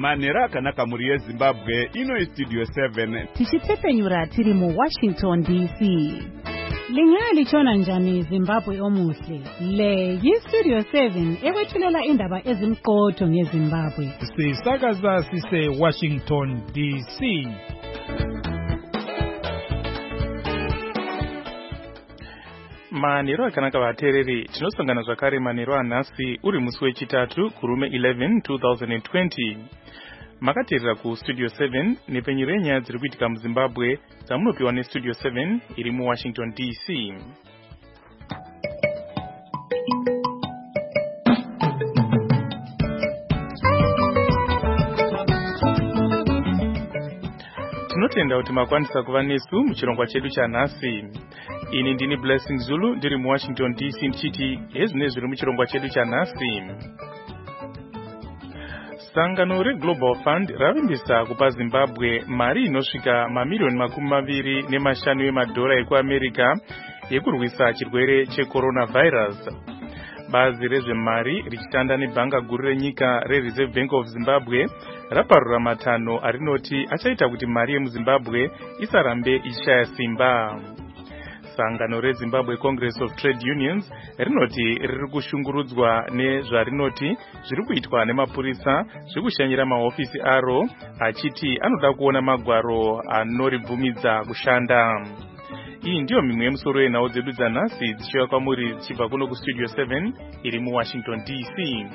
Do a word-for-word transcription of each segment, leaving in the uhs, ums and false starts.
Manera akanaka muri yeZimbabwe ino Studio seven. Tichitepenyura tiri mu Washington D C. Lingali chona njani Zimbabwe omuhle. Le yi Studio seven ewethulela indaba ezimqotho ngeZimbabwe. Sisakaza sise Washington D C. Manero akanaka vatereri tinosangana zvakare manero anhasi uri musi wechitatu kurume eleven twenty twenty. Makateerera ku Studio seven nepenyero yenyaya dziri kuitika muZimbabwe dzamunopiwa neStudio seven iri muWashington D C. Tinotenda kuti makwanisa kuva nesu muchirongwa chedu chanhasi. Ini ndini Blessing Zulu ndiri muWashington D C ndichiti hezvinezvi zviri muchirongwa chedu chanhasi. Sangano reGlobal Fund ravimbisa kupa Zimbabwe mari inosvika mamiliyoni makumi maviri nemashanu emadhora ekuAmerica yekurwisa chirwere checoronavirus. Bazi rezvemari richitanda nebhanga guru renyika reReserve Bank of Zimbabwe raparura matanho arinoti achaita kuti mari yemuZimbabwe isarambe ichishaya simba. Sangano reZimbabwe Congress of Trade Unions rinoti riri kushungurudzwa nezvarinoti zviri kuitwa nemapurisa zvekushanyira mahofisi aro achiti anoda kuona magwaro anoribvumidza kushanda. Iyi ndiyo mimwe yemusoro yenhau dzedu dzanhasi dzichiuya kwamuri dzichibva kuno kuStudio seven iri muWashington D C.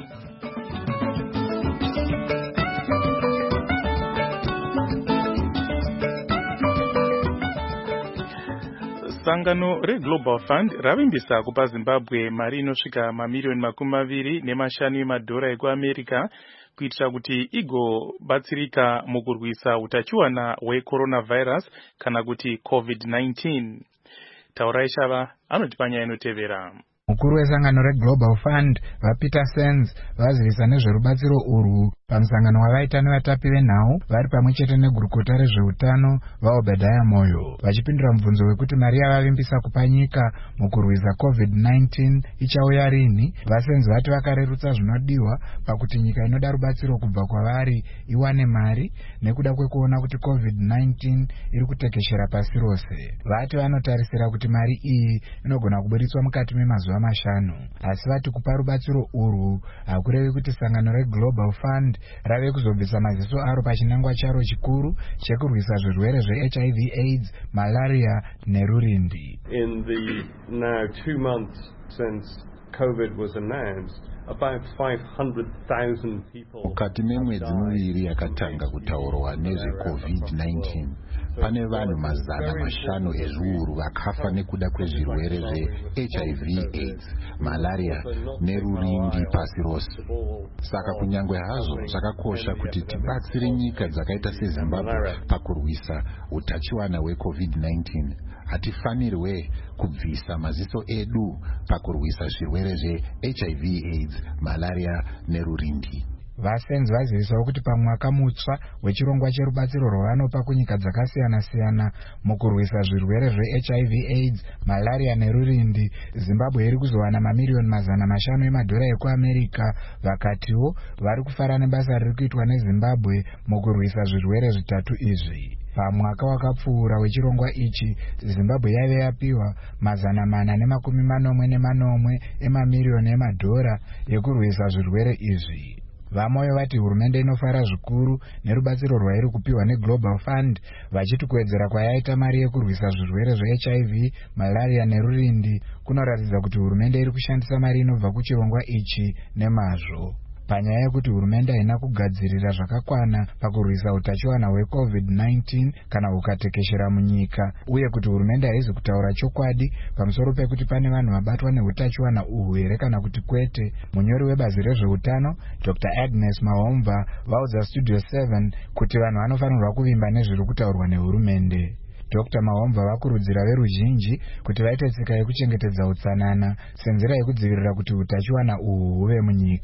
Sangano reGlobal Fund ravimbisa kupa Zimbabwe mari inosvika mamiliyoni makumi maviri nemashanu emadhora ekuAmerica kuitira kuti igobatsirika mukurwisa utachiwana hwecoronavirus kana kuti COVID nineteen. Taurai Shava anotipa nyaya inotevera. Mukuru wesangano reGlobal Fund vaPeter Sands vazivisa nezverubatsiro urwu pamusangano wavaita nevatapi venhau vari pamwe chete negurukota rezveutano vaObadiah Moyo vachipindura mubvunzo wekuti mari yavavimbisa kupa nyika mukurwisa COVID nineteen ichauya rini. VaSands vati vakarerutsa zvinodiwa pakuti nyika inoda rubatsiro kubva kwavari iwane mari nekuda kwekuona kuti COVID nineteen iri kutekeshera pasi rose. Vati vanotarisira kuti mari iyi inogona kuburitswa mukati memazuva mashanu, asi vati kupa rubatsiro urwu hakurevi kuti sangano reGlobal Fund rave kuzobvisa maziso aro pachinangwa charo chikuru chekurwisa zvirwere zveH I V AIDS, malaria nerurindi. In the now two months since COVID was announced, about five hundred thousand people. Mukati memwedzi miviri yakatanga kutaurwa nezveCovid nineteen, pane vanhu mazana mashanu ezviuru vakafa nekuda kwezvirwere zveH I V AIDS, malaria nerurindi pasi rose. Saka kunyangwe hazvo zvakakosha kuti tibatsire nyika dzakaita seZimbabwe pakurwisa utachiwana hweCovid nineteen, hatifanirwe kubvisa maziso edu pakurwisa zvirwere zveH I V AIDS, malaria nerurindi. VaSands vazivisawo kuti pamwaka mutsva wechirongwa cherubatsiro rwavanopa kunyika dzakasiyana-siyana mukurwisa zvirwere zveH I V AIDS, malaria nerurindi, Zimbabwe iri kuzowana mamiliyoni mazana mashanu emadhora ekuAmerica. Vakatiwo vari kufara nebasa riri kuitwa neZimbabwe mukurwisa zvirwere zvitatu izvi. Pamwaka wakapfuura wechirongwa ichi, Zimbabwe yave yapiwa mazana mana nemakumi manomwe nemanomwe emamiliyoni emadhora yekurwisa zvirwere izvi. VaMoyo vati hurumende inofara zvikuru nerubatsiro rwairi kupiwa neGlobal Fund, vachiti kuwedzera kwayaita mari yekurwisa zvirwere zveH I V, malaria nerurindi kunoratidza kuti hurumende iri kushandisa mari inobva kuchirongwa ichi nemazvo. Panyaya yekuti hurumende haina kugadzirira zvakakwana pakurwisa utachiwana hweCovid nineteen kana ukatekeshera munyika, uye kuti hurumende haizi kutaura chokwadi pamusoro pekuti pane vanhu vabatwa neutachiwana uhu here kana kuti kwete, munyori webazi rezveutano Doctor Agnes Mahomva vaudza Studio seven kuti vanhu vanofanirwa kuvimba nezviri kutaurwa nehurumende. Doctor Mahomva vakurudzira veruzhinji kuti vaite tsika yekuchengetedza utsanana senzira yekudzivirira kuti utachiwana uhu huve munyika.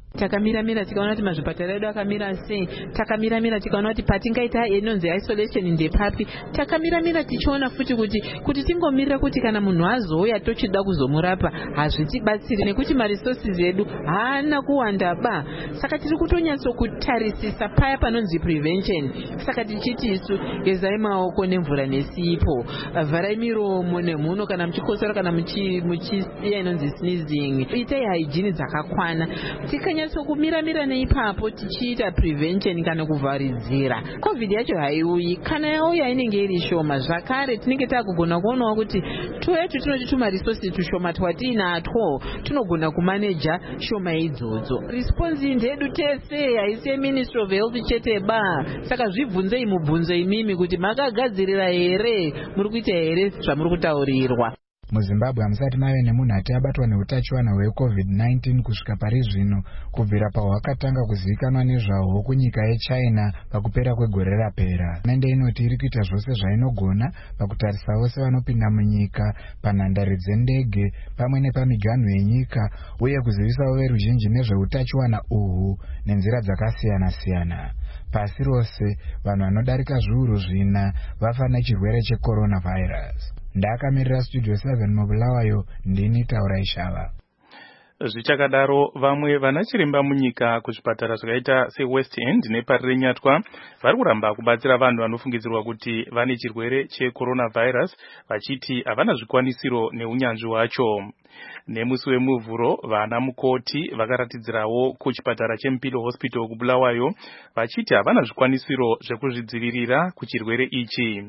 takamira mira tikaona kuti mazvipatara edu akamira sei, takamira mira tikaona kuti patingaita inonzi isolation ndepapi, takamira mira tichiona futi kuti kuti tingomirira kuti kana munhu azouya tochida kuzomurapa hazvitibatsiri nekuti maresources edu haana kuwanda ba. Saka tiri kutonyatso kutarisisa paya panonzi prevention. Saka tichiti isu gezai maoko nemvura nesipo, vharai miromo nemhuno kana muchikosora kana muchiya inonzi sneezing, itai hygiene dzakakwana. Tikanyatso kumira mira neipapo tichiita prevention kana kuvharidzira. Covid yacho haiuyi, kana yauya inenge iri shoma. Zvakare tinenge takugona kuonawo kuti tuyetu tinoti tuma resources tushoma twatinatwo tunogona kumaneja shoma idzodzo. Response ndedu tese haisi Ministry of Health chete ba. Saka zvibvunzei mubvunzo imimi kuti makagadzirira here, muri kuita here zvamuri kutaurirwa. MuZimbabwe hamusati mave nemunhu ati abatwa neutachiwana hwecovid nineteen kusvika pari zvino, kubvira pahwakatanga kuzivikanwa nezvahwo kunyika yeChina pakupera kwegore rapera. Hurumende inoti iri kuita zvose zvainogona pakutarisa vose vanopinda munyika, panhandare dzendege pamwe nepamiganhu yenyika, uye kuzivisawo veruzhinji nezveutachiwana uhwu nenzira dzakasiyana-siyana. Pasi rose vanhu vanodarika zviuru zvina vafa nechirwere checoronavirus. Ndakamirira Studio seven mubulawayo, ndini Taurai Shava. Zvichakadaro vamwe vanachiremba munyika kuzvipatara zvakaita seWest End neParirenyatwa vari kuramba kubatsira vanhu vanofungidzirwa kuti vane chirwere checoronavirus, vachiti havana zvikwanisiro neunyanzvi hwacho. Nemusi wemuvhuro vana mukoti vakaratidzirawo kuchipatara cheMpilo Hospital kubulawayo vachiti havana zvikwanisiro zvekuzvidzivirira kuchirwere ichi.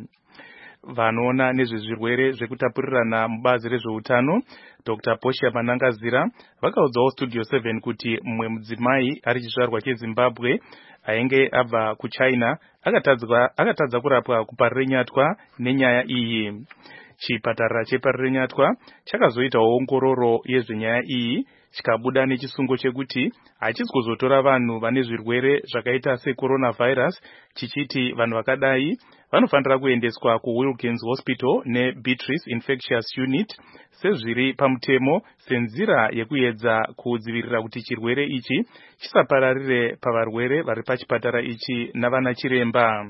Vanoona nezvezvirwere zvekutapurirana mubazi rezveutano Doctor Portia Manangazira vakaudzawo Studio seven kuti mumwe mudzimai ari chizvarwa cheZimbabwe ainge abva kuChina akatadza kurapwa kuParirenyatwa nenyaya iyi. Chipatara cheParirenyatwa chakazoitawo ongororo yezvenyaya iyi chikabuda nechisungo chekuti hachisi kuzotora vanhu vane zvirwere zvakaita secoronavirus, chichiti vanhu vakadai vanofanira kuendeswa kuWilkins Hospital neBeatrice Infectious Unit sezviri pamutemo senzira yekuedza kudzivirira kuti chirwere ichi chisapararire pavarwere vari pachipatara ichi navana chiremba.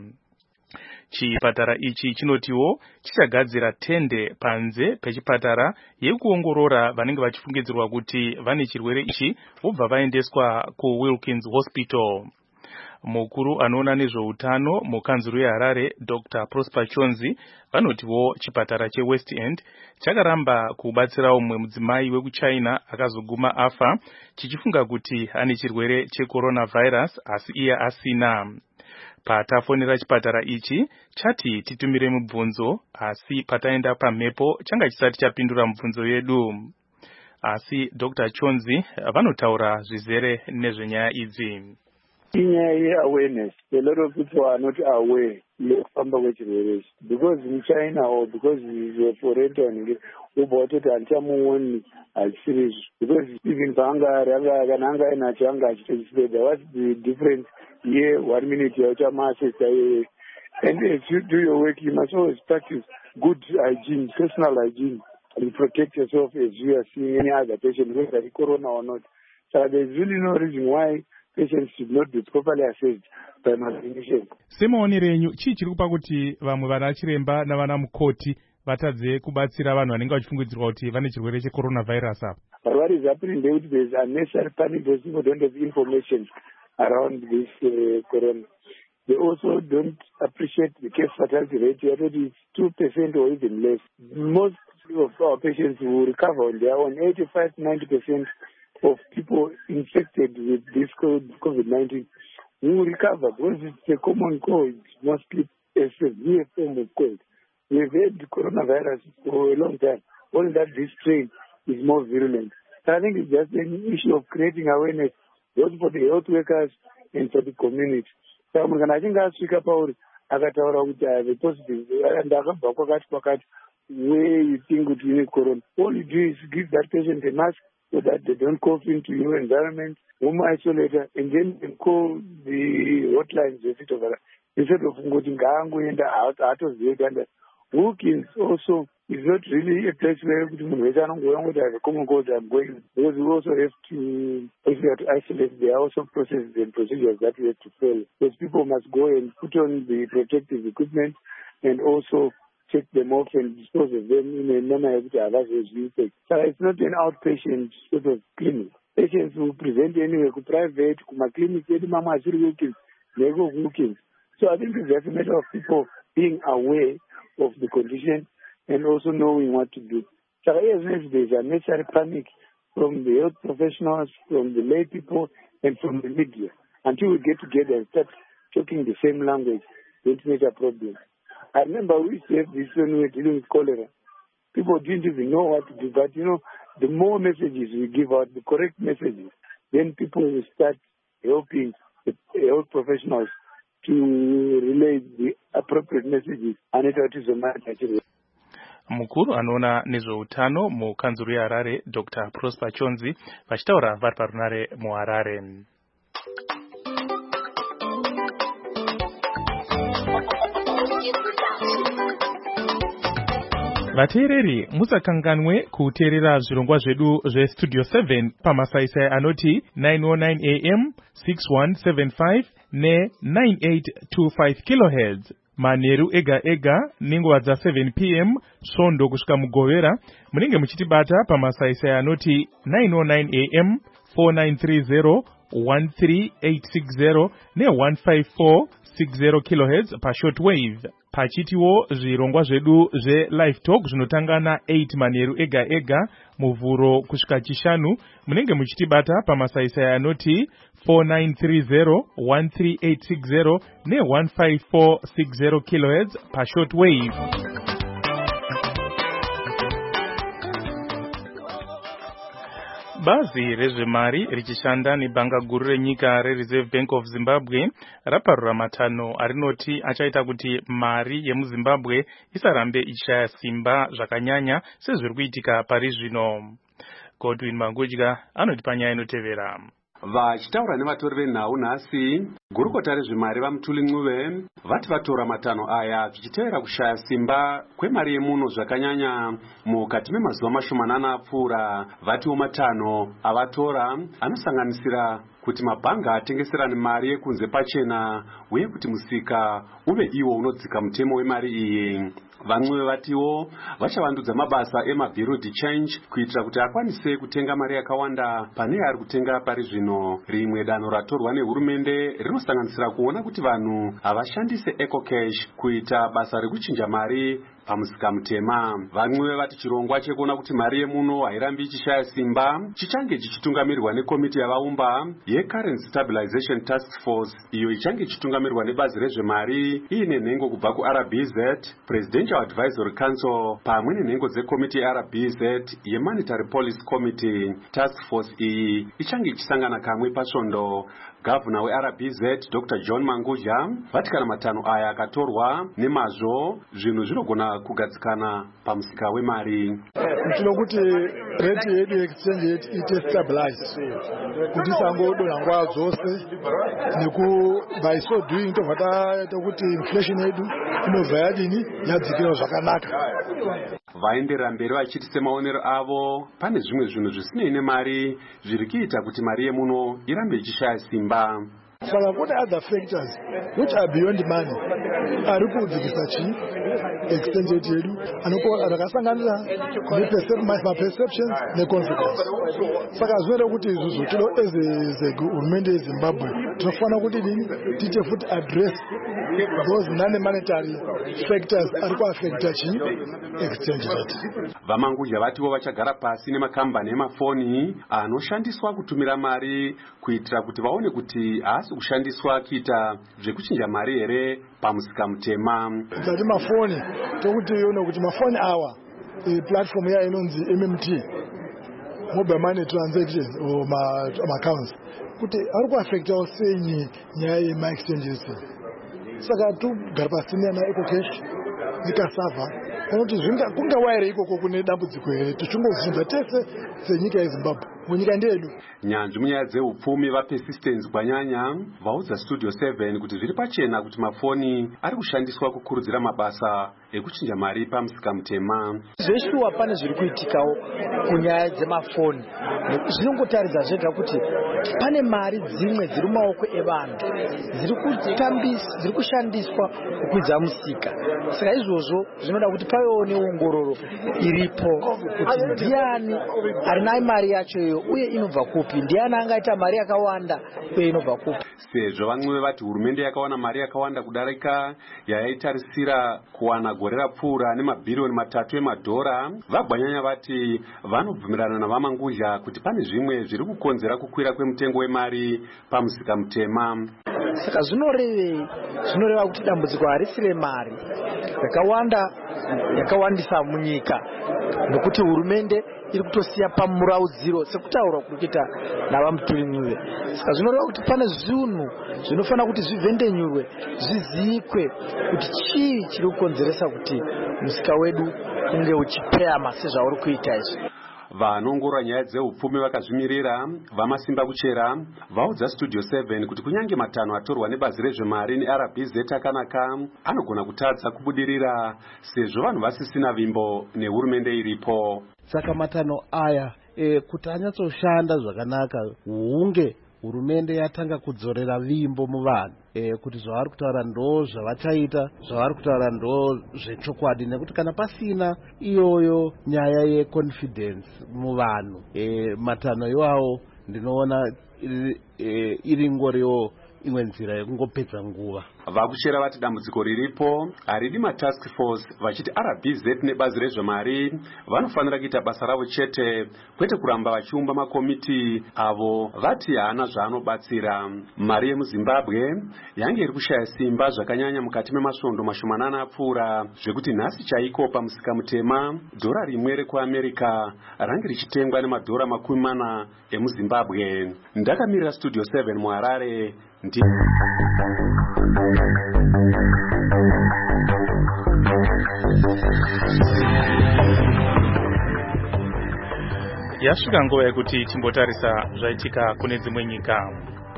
Chipatara ichi chinotiwo chichagadzira tende panze pechipatara yekuongorora vanenge vachifungidzirwa kuti vane chirwere ichi vobva vaendeswa kuWilkins Hospital. Mukuru anoona nezveutano mukanzuru yeHarare Doctor Prosper Chonzi vanotiwo chipatara cheWest End chakaramba kubatsirawo mumwe mudzimai wekuChina akazoguma afa chichifunga kuti ane chirwere checoronavirus asi iye asina. Patafonera chipatara ichi chati titumire mubvunzo asi pataenda pamhepo changa chisati chapindura mubvunzo yedu. Asi Doctor Chonzi vanotaura zvizere nezvenyaya idzi. Inyaya awareness, a lot of people are not aware yekufamba kwechirwere ichi, because in China or because we foreign ubva kuti handichamuoni hachisiri izvo, because even paangari kana anga ainacho anga achitochisipedza. What's the difference here? One minute yauchamaasesa iye. And if you do your work, you must always practice good hygiene, personal hygiene, and protect yourself as you are seeing any other patient, whether it's corona or not. So there's really no reason why patients should not be properly assessed by my clinician. Semaonero enyu chii chiri kupa kuti vamwe vana chiremba navana mukoti vatadze kubatsira vanhu vanenge vachifungidzirwa kuti vane chirwere checoronavirus apa? But what is happening there is there's unnecessary panic because people don't have information around this uh, corona. They also don't appreciate the case fatality rate. It's two percent or even less. Most of our patients will recover on their own. eighty-five to ninety percent of people infected with this COVID nineteen will recover because it's a common cold, mostly a severe form of cold. We've had coronavirus for a long time, only that this strain is more virulent. So I think it's just an issue of creating awareness both for the health workers and for the community. So I'm going to think I'll speak about akataura kuti I have a positive and akabva kwakati kwakati where you think that you need corona. All you do is give that patient a mask so that they don't cough into your environment, home isolator, and then you can call the hotlines instead of kuti ngaangoenda haatoziva. Wilkins also is not really a place where munhu wese anongouya kuti I have a common cold, I'm going, because we also have to if we are to isolate, there are also processes and procedures that we have to follow. Because people must go and put on the protective equipment and also take them off and dispose of them in a manner that allows us to take. So it's not an outpatient sort of clinic. Patients will present anyway to private, to my clinic, they go looking. So I think it's just a matter of people being aware of the condition and also knowing what to do. So as there's a necessary panic from the health professionals, from the lay people, and from the media. Until we get together and start talking the same language, it's not a problem. I remember we used to have this when we were dealing with cholera. People didn't even know what to do, but you know, the more messages we give out, the correct messages, then people will start helping the health professionals to relay the appropriate messages. And it is a matter. Mukuru anoona nezveutano mukanzuru yeHarare Doctor Prosper Chonzi vachitaura vari parunare muHarare. Vateereri musakanganwe kuteerera zvirongwa zvedu zvestudio seven pamasaisai anoti nine oh nine A M, six one seven five ne nine eight two five kilohertz. Manheru ega ega nenguva dza seven P M svondo kusvika mugovera munenge muchitibata pamasaisai anoti nine oh nine A M, four nine three zero, one three eight six zero ne one five four six zero kilohertz pashortwave. Pachitiwo zvirongwa zvedu zve-live talk zvinotanga na eight manheru ega ega muvhuro kusvika chishanu munenge muchitibata pamasaisai anoti four nine three zero, one three eight six zero ne one five four six zero kilohertz pashortwave. Bazi rezvemari richishanda nebhanga guru renyika reReserve Bank of Zimbabwe raparura matano arinoti achaita kuti mari yemuZimbabwe isarambe ichishaya simba zvakanyanya sezviri kuitika pari zvino. Godwin Mangudya anoti panyaya inotevera. Vachitaura nevatori venhau nhasi, gurukota rezvemari vaMutuli Ncube vati vatora matano aya zvichitevera kushaya simba kwemari yemuno zvakanyanya mukati memazuva mashomanana apfuura. Vatiwo matano avatora anosanganisira kuti mabhanga atengeserane mari yekunze pachena uye kuti musika uve iwo unodzika mutemo wemari iyi. Vancube vatiwo vachavandudza mabasa emabureau de change kuitira kuti akwanise kutenga mari yakawanda pane yaari kutenga pari zvino. Rimwe danho ratorwa nehurumende rinosanganisira kuona kuti vanhu havashandise ecocash kuita basa rekuchinja mari pamusika mutema. Vancube vati chirongwa chekuona kuti mari yemuno hairambi ichishaya simba chichange chichitungamirwa nekomiti yavaumba yeCurrency Stabilization Task Force, iyo ichange chitungamirwa nebazi rezvemari iine nhengo kubva kuR B Z, Presidential Advisory Council, pamwe nenhengo dzekomiti yeR B Z yeMonetary Policy Committee. Task Force iyi ichange ichisangana kamwe pasvondo. Gavana weR B Z Doctor John Mangudya vati kana matano aya akatorwa nemazvo zvinhu zvinogona kugadzikana pamusika wemari. Tinokuti rate yedu exchange yetu ite stabilize kuti isangodonha nguva dzose, neku by so doing tobva taita kuti inflation yedu inobva yadini yadzikira zvakanaka. Vaenderera mberi vachiti semaonero avo pane zvimwe zvinhu zvisinei nemari zviri kuita kuti mari yemuno irambe ichishaya simba. Saka kune other factors which are beyond money ari kudzikisa chi exchange rate yedu anosanganira ma-perceptions ne-consequence. Saka zvinoda kuti izvozvo tino hurumende yeZimbabwe tinofanira kuti tiite futi address those non-monetary factors ari kuaffecta chi exchange rate. VaMangudya vatiwo vachagara pasi nemakambani emafoni anoshandiswa kutumira mari kuitira kuti vaone kuti haasi kushandiswa kuita zvekuchinja mari here pamusika mutema. Tati mafoni tokuti yona kuti mafoni awa platform ya inonzi M M T, mobile money transactions or ma accounts, kuti ari kuaffecta senyi nyaya yema exchanges. Saka tugara pasi na ecocash nikasava kuti zvinga kunga waire ikoko kune dambudziko here tichingozvinza tese senyika yeZimbabwe. munyika ndedu. Nyanzvi munyaya dzeupfumi vaPersistence Gwanyanya vaudza Studio seven kuti zviri pachena kuti mafoni ari kushandiswa kukurudzira mabasa ekuchinja mari pamusika mutema. Zveshuwa pane zviri kuitikawo kunyaya dzemafoni. Zvinongotaridza zvega kuti pane mari dzimwe dziri mumaoko evanhu dziri kutambiswa dziri kushandiswa kukwidza musika. Saka izvozvo zvinoda kuti pavewo neongororo iripo kuti ndiani ari nayo mari yacho iyo uye inobva kupi, ndiani angaita mari yakawanda uye inobva kupi. Sezvo vamwe vati hurumende yakawana mari yakawanda kudarika yaitarisira kuwana gore rapfuura nemabhirioni matatu emadhora, vaGwanyanya vati vanobvumirana navamangudya kuti pane zvimwe zviri kukonzera kukwira kwemutengo wemari pamusika mutema. Saka zvinorevei? Zvinoreva kuti dambudziko harisire mari yakawanda yakawandisa munyika, nokuti hurumende iri kutosiya pamuraudziro sekutaura kurikuita navaMuturinyuve. Saka zvinoreva kuti pane zvinhu zvinofanira kuti zvivhendenyurwe, zvizikwe kuti chii chiri kukonzeresa kuti musika wedu unge uchipeyama sezvauri kuita izvi. Vanongorora nyaya dzeupfumi vakazvimirira vamasimba kuchera vaudza Studio seven kuti kunyange matanho atorwa nebazi rezvemari neR B Z akanaka anogona kutadza kubudirira sezvo vanhu vasisina vimbo nehurumende iripo. Saka matanho aya e, kuti anyatsoshanda zvakanaka hunge hurumende yatanga kudzorera vimbo muvanhu e, kuti zvavari kutaura ndo zvavachaita, zvavari kutaura ndo zvechokwadi, nekuti kana pasina iyoyo nyaya yeconfidence muvanhu e, matanho iwawo ndinoona iri, e, iri ngoriwo imwe nzira yekungopedza nguva. Vakuchera vati dambudziko riripo haridi matask force, vachiti R B Z nebazi rezvemari vanofanira kuita basa ravo chete, kwete kuramba vachiumba makomiti avo vati haana zvaanobatsira. Mari yemuZimbabwe yange iri kushaya simba zvakanyanya mukati memasvondo mashomanana apfuura, zvekuti nhasi chaiko pamusika mutema dhora rimwe rekuAmerica range richitengwa nemadhora makumi mana emuZimbabwe. Ndakamirira Studio seven muHarare. Ndi yasvika nguva yekuti timbotarisa zvaitika kune dzimwe nyika.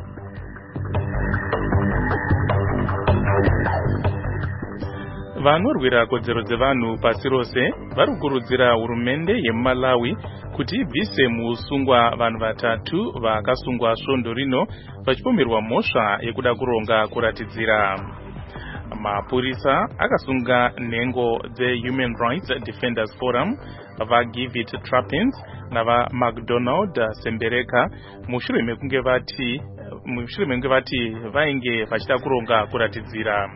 Vanorwira kodzero dzevanhu pasi rose vari kukurudzira hurumende yeMalawi kuti ibvise muusungwa vanhu vatatu vakasungwa svondo rino vachipomerwa mhosva yekuda kuronga kuratidzira. Mapurisa akasunga nhengo dzeHuman Rights Defenders Forum, vaGive It Trappins navaMcDonald Sembereka mushure mekunge vati mushure mekunge vati vainge vachida kuronga kuratidzira.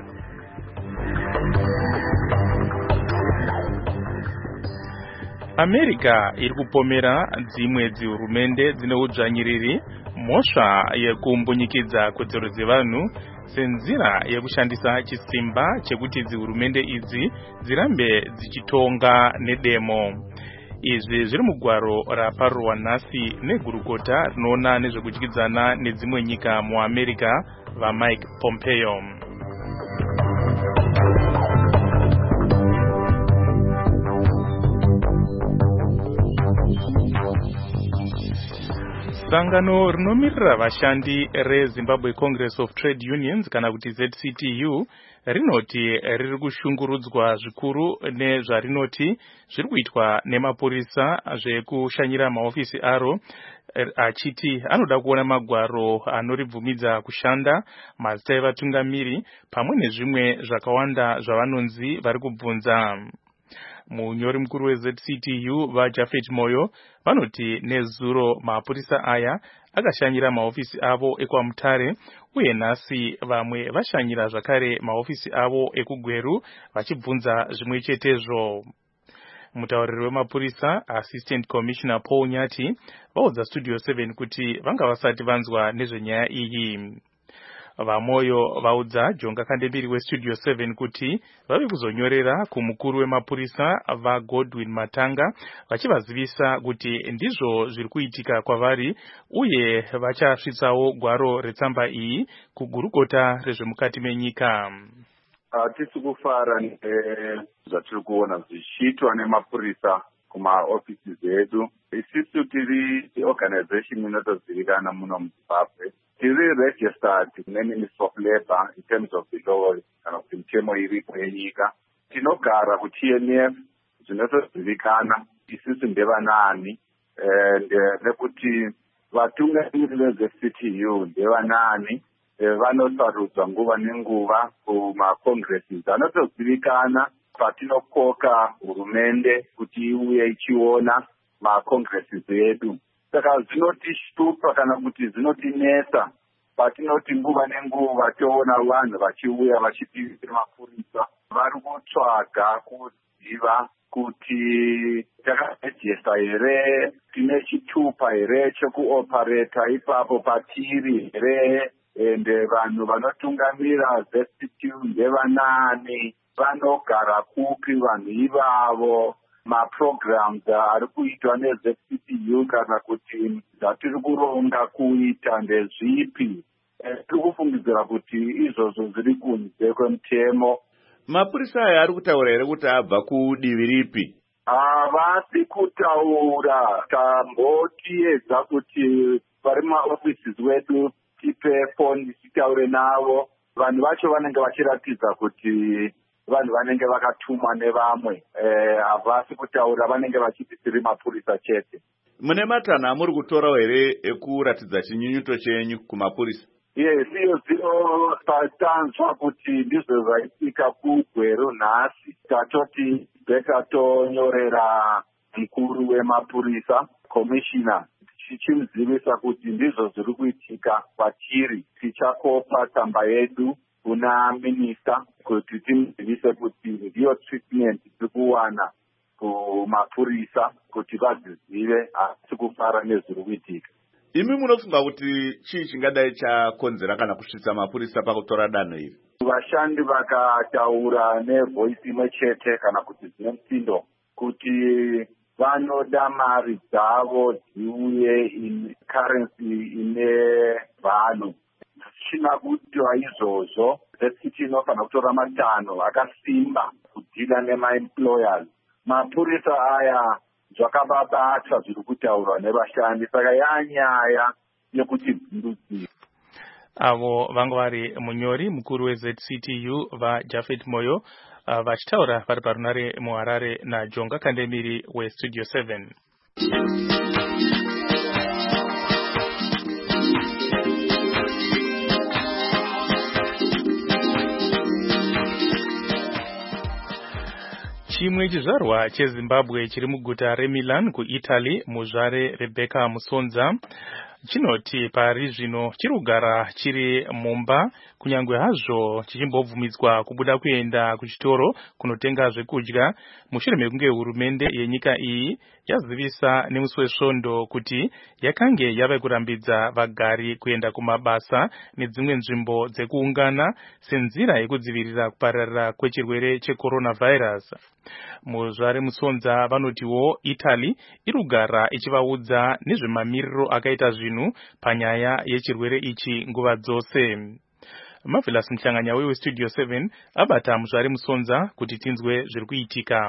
America iri kupomera dzimwe dzihurumende dzine udzvanyiriri mhosva yekumbunyikidzwa kodzero dzevanhu senzira yekushandisa chisimba chekuti dzihurumende idzi dzirambe dzichitonga nedemo. Izvi zviri mugwaro raparurwa nhasi negurukota rinoona nezvekudyidzana nedzimwe nyika muAmerica vaMike Pompeo. Sangano rinomirira vashandi reZimbabwe Congress of Trade Unions kana kuti Z C T U rinoti riri kushungurudzwa zvikuru nezvarinoti zviri kuitwa nemapurisa zvekushanyira maofisi aro, achiti anoda kuona magwaro anoribvumidza kushanda, mazita evatungamiri pamwe nezvimwe zvakawanda zvavanonzi vari kubvunza. Munyori mukuru weZ C T U vaJafet Moyo vanoti nezuro mapurisa aya akashanyira maofisi avo ekwaMutare uye nhasi vamwe vashanyira zvakare maofisi avo ekugweru vachibvunza zvimwe chetezvo. Mutauriri wemapurisa Assistant Commissioner Paul Nyati vaudza Studio seven kuti vanga vasati vanzwa nezvenyaya iyi. Vamoyo vaudza Jonga Kandembiri weStudio seven kuti vave kuzonyorera kumukuru wemapurisa vaGodwin Matanga vachivazivisa kuti ndizvo zviri kuitika kwavari uye vachasvitsawo gwaro retsamba iyi kugurukota rezvemukati menyika. Hatisi kufara nezvatiri kuona zvichiitwa nemapurisa kumaofisi edu. Isisu tiri organization inotozivikanwa muno muZimbabwe. Tiri registered neMinistry of Labour in terms of the law kana kuti mitemo iripo yenyika. Tinogara ku-T N F zvinotozivikana isisu ndevanani nekuti vatungamiriri veze-C T U ndevanani vanosarudzwa nguva nenguva kumacongress anotozivikana patinokoka hurumende kuti iuye ichiona macongress edu. Saka zvinotishtupa kana kuti zvinotinesa patinoti nguva nenguva toona vanhu vachiuya vachipirira mapurisa vari kutsvaga kuziva kuti takarejesta here, tine chitupa here chekuopareta ipapo patiri here, ende vanhu vanotungamira Z-C T U ndevanani, vanogara kupi vanhu ivavo, maprograms ari kuitwa ne-Z-C T U kana kuti zvatiri kuronga kuita ndezvipi. Tiri kufungidzira kuti izvozvo zviri kunze kwemutemo. Mapurisa aya ari kutaura here kuti abva kudivi ripi? Havasi kutaura. Tambotiedza kuti vari maofisi wedu tipe foni titaure navo. Vanhu vacho vanenge vachiratidza kuti vanhu vanenge vakatumwa nevamwe. Havasi kutaura, vanenge vachiti tiri mapurisa chete. Mune matanho amuri kutorawo here ekuratidza chinyunyuto chenyu kumapurisa? Yes, iyo zvinotanzwa kuti ndizvo zvaitika kugweru nhasi. Tatoti bheka tonyorera mukuru wemapurisa, commissioner, tichimuzivisa kuti ndizvo zviri kuitika kwatiri. Tichakopa tsamba yedu kuna minista kuti timuzivise kuti ndiyo treatment tiri kuwana kumapurisa kuti vadzizive asi kufara nezviri kuitika. Imi munofunga kuti chii chingadai chakonzera kana kusvitsa mapurisa pakutora danho iri? Vashandi vakataura nevoice imwe chete kana kuti zvine mutindo kuti vanoda mari dzavo dziuye in currency ine vanhu. Zvichina kuitwa izvozvo, Z-C T U inofanira kutora matanho akasimba kudhila nema-employers. Mapurisa aya zvakababata zviri kutaurwa nevashandi, saka yanyaya yekuti bvundudzira. Avo vanga vari munyori mukuru we-Z-C T U vaJafet Moyo uh, vachitaura vari parunare muHarare naJonga Kandemiri weStudio seven. Chimwe chizvarwa cheZimbabwe chiri muguta reMilan kuItaly, muzvare Rebecca Musonza, chinoti pari zvino chiri kugara chiri mumba kunyangwe hazvo chichimbobvumidzwa kubuda kuenda kuchitoro kunotenga zvekudya mushure mekunge hurumende yenyika iyi yazivisa nemusi wesvondo kuti yakange yava kurambidza vagari kuenda kumabasa nedzimwe nzvimbo dzekuungana senzira yekudzivirira kupararira kwechirwere checoronavirus. Muzvare Musonza vanotiwo Italy iri kugara ichivaudza nezvemamiriro akaita zvinhu panyaya yechirwere ichi nguva dzose. Marvelous Mhlanganya weStudio seven abata Muzvare Musonza kuti tinzwe zviri kuitika.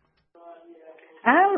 Ah,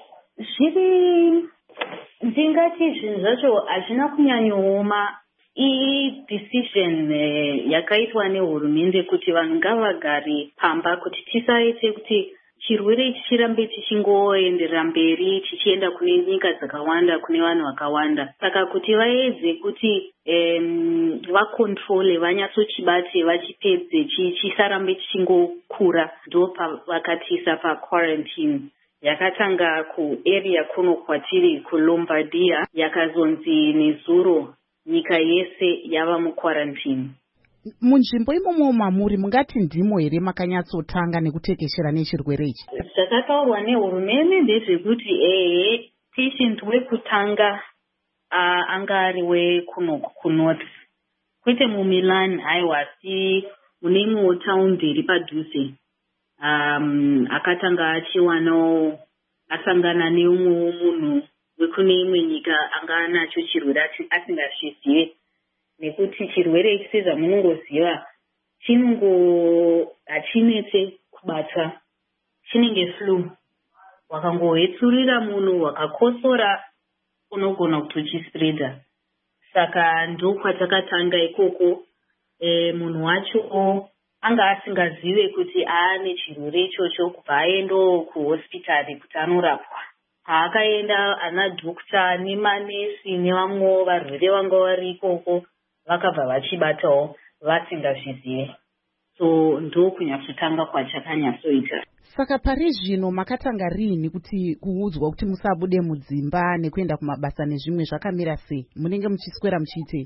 zviri ndingati zvinhu zvacho hazvina kunyanyooma. I decision yakaitwa nehurumende kuti vanhu ngavagare pamba kuti tisaite kuti chirwere ichi chirambe chichingoenderera mberi chichienda kune nyika dzakawanda, kune vanhu vakawanda. Saka kuti vaedze kuti um, vakontrole, vanyatsochibate, vachipedze chisarambe chichingokura, ndo pavakatiisa paquarantine. Yakatanga kuarea kuno kwatiri kuLombardia, yakazonzi nezuro nyika yese yava muquarantine. Munzvimbo imomo mamuri mungati ndimo here makanyatsotanga nekutekeshera nechirwere ichi? Zvakataurwa nehurumende ndezvekuti ehe patient wekutanga uh, anga ari wekuno kunorth, kwete muMilan aiwa si mune imwewo taundi iri padhuze. Um, akatanga achiwanawo asangana neumwewo munhu wekune imwe nyika anga anacho chirwere asingashizive, nekuti chirwere ichi sezvamunongoziva chinongo hachinetse kubata, chinenge flu. wakangohwetsurira munhu wakakosora unogona kuti uchispreader. Saka ndokwatakatanga ikoko. E, munhu wacho anga asingazive kuti aane chirwere ichocho kubva aendo kuhospitari kuti anorapwa. Paakaenda ana dhokta nemanesi nevamwewo varwere vanga vari ikoko vakabva vachibatawo vasingazvizive. So ndokunyatsotanga kwachakanyatsoita. Saka pari zvino makatanga rini kuti kuudzwa kuti musabude mudzimba nekuenda kumabasa nezvimwe zvakamira sei? Munenge muchiswera muchiitei?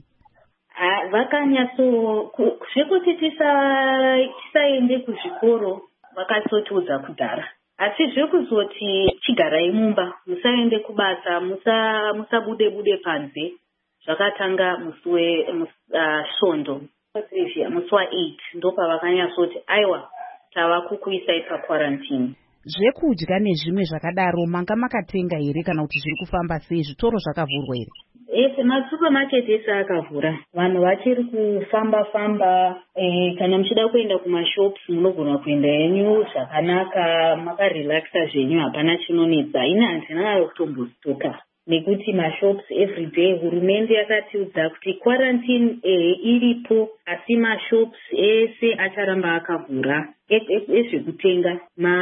Vakanyatso zvekuti tisaende kuzvikoro vakatotudza kudhara. Asi zvekuzoti chigarai mumba, musaende kubasa, musabude bude panze. Zvakatanga musi wesvondo, musi wa-eight ndopa vakanyatsoti aiwa tava kukuisai pakwarantini. Zvekudya nezvimwe zvakadaro manga makatenga here kana kuti zviri kufamba sei? Zvitoro zvakavhurwa here? Ese masupermarket ese akavhura, vanhu vachiri kufamba famba. E, kana muchida kuenda kumashops munogona kuenda henyu zvakanaka, makarelaxa zvenyu, hapana chinonetsa. Ine handina kutombostoka nekuti mashops everyday hurumende yakatiudza kuti quarantine e, iripo, asi mashops ese acharamba akavhura ezvekutenga.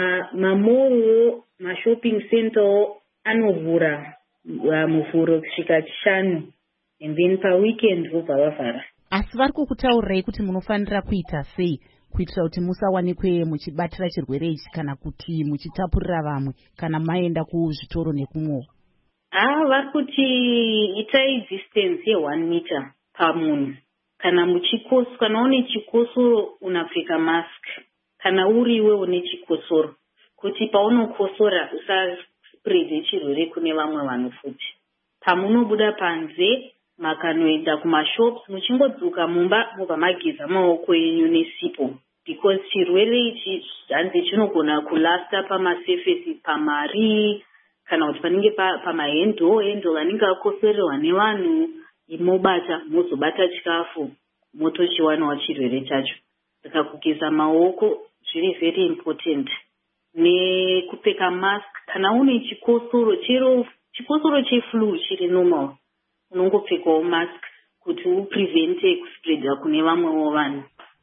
Mamoro mashopping center anovhura muvhuro kusvika chishanu, and then paweekend vobva vavhara. Asi vari kukutaurirai kuti munofanira kuita sei kuitira kuti musawanikwe muchibatira chirwere ichi kana kuti muchitapurira vamwe kana maenda kuzvitoro nekumwewo? Ah, vari kuti itai distance ye-one meter pamunhu. Kana muchikoso, kana une chikosoro unapfeka mask. Kana uriwe une chikosoro, kuti paunokosora usaspread chirwere kune vamwe vanhu futi. Pamunobuda panze makanoenda kumashops, muchingodzuka mumba mubva mageza maoko enyu nesipo, because chirwere ichi hanzi chinogona kulasta pamasurfaces, pamari kana kuti panenge pamahendo hendo vanenge vakosorerwa nevanhu, mobata mozobata chikafu motochiwanawo chirwere chacho. Saka kugeza maoko zviri very important, nekupfeka mask. Kana une chikosoro, chero chikosoro cheflu chiri normal, unongopfekawo mask kuti uprevente kuspreada kune vamwewo vanhu.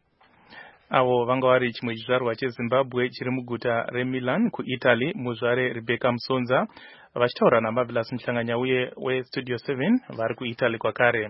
Avo vanga vari chimwe chizvarwa cheZimbabwe chiri muguta reMilan kuItaly, muzvare Rebecca Msonza vachitaura naMarvelous Muhlanganya uye weStudio seven vari kuItaly kwakare.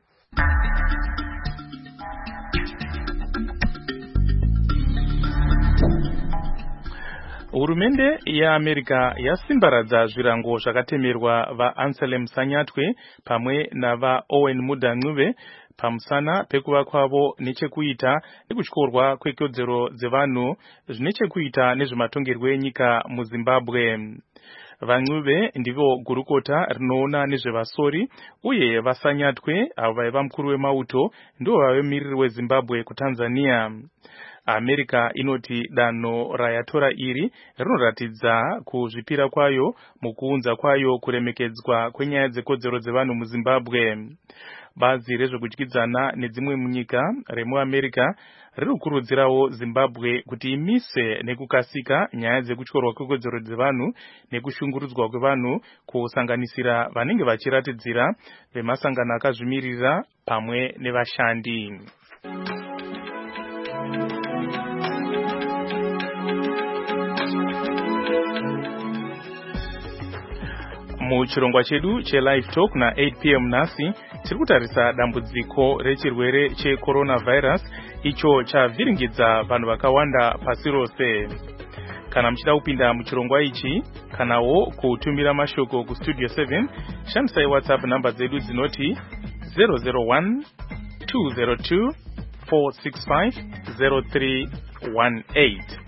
Hurumende yeAmerica yasimbaradza zvirango zvakatemerwa vaAnselm Sanyatwe pamwe navaOwen Mudanguve pamusana pekuva kwavo nechekuita nekutyorwa kwekodzero dzevanhu zvinechekuita nezvematongerwo enyika muZimbabwe. Vanguve ndivo gurukota rinoona nezvevasori uye vaSanyatwe avo vaiva mukuru wemauto ndivo vave mumiriri weZimbabwe kuTanzania. America inoti danho rayatora iri rinoratidza kuzvipira kwayo mukuunza kwayo kuremekedzwa kwenyaya dzekodzero dzevanhu muZimbabwe. Bazi rezvekudyidzana nedzimwe munyika remuAmerica riri kukurudzirawo Zimbabwe kuti imise nekukasika nyaya dzekutyorwa kwekodzero dzevanhu nekushungurudzwa kwevanhu, kusanganisira vanenge vachiratidzira vemasangano akazvimirira pamwe nevashandi. Muchirongwa chedu cheLive Talk na eight p m nasi tiri kutarisa dambudziko rechirwere cheCoronavirus icho chavhiringidza vanhu vakawanda pasi rose. Kana muchida kupinda muchirongwa ichi kanawo kutumira mashoko kuStudio seven, shandisai WhatsApp namba dzedu dzinoti zero zero one two zero two four six five zero three one eight.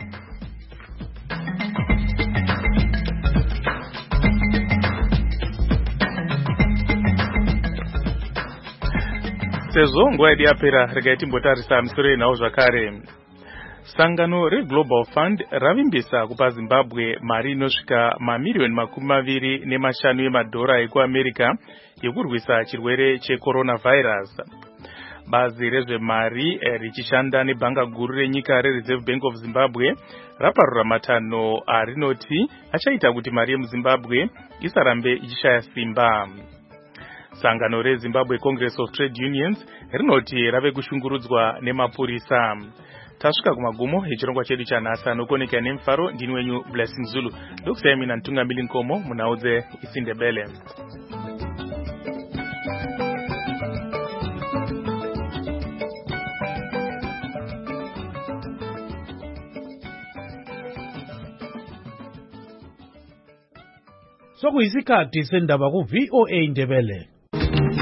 Sezvo nguva yedu yapera, regai timbotarisa misoro yenhau zvakare. Sangano reGlobal Fund ravimbisa kupa Zimbabwe mari inosvika mamiliyoni makumi maviri nemashanu emadhora ekuAmerica yekurwisa chirwere cheCoronavirus. bazi rezvemari richishanda nebhanga guru renyika rereserve bank of zimbabwe raparura matanho arinoti achaita kuti mari yemuzimbabwe isarambe ichishaya simba. Sangano reZimbabwe Congress of Trade Unions rinoti rave kushungurudzwa nemapurisa. Tasvika kumagumo echirongwa chedu chanhasi anokoneka nemufaro. Ndini wenyu Blessing Zulu. Ndokusiyai mina Ntungamili Nkomo munhau dzeIsindebele. Sokuyisikhathi sendaba ku V O A Ndebele.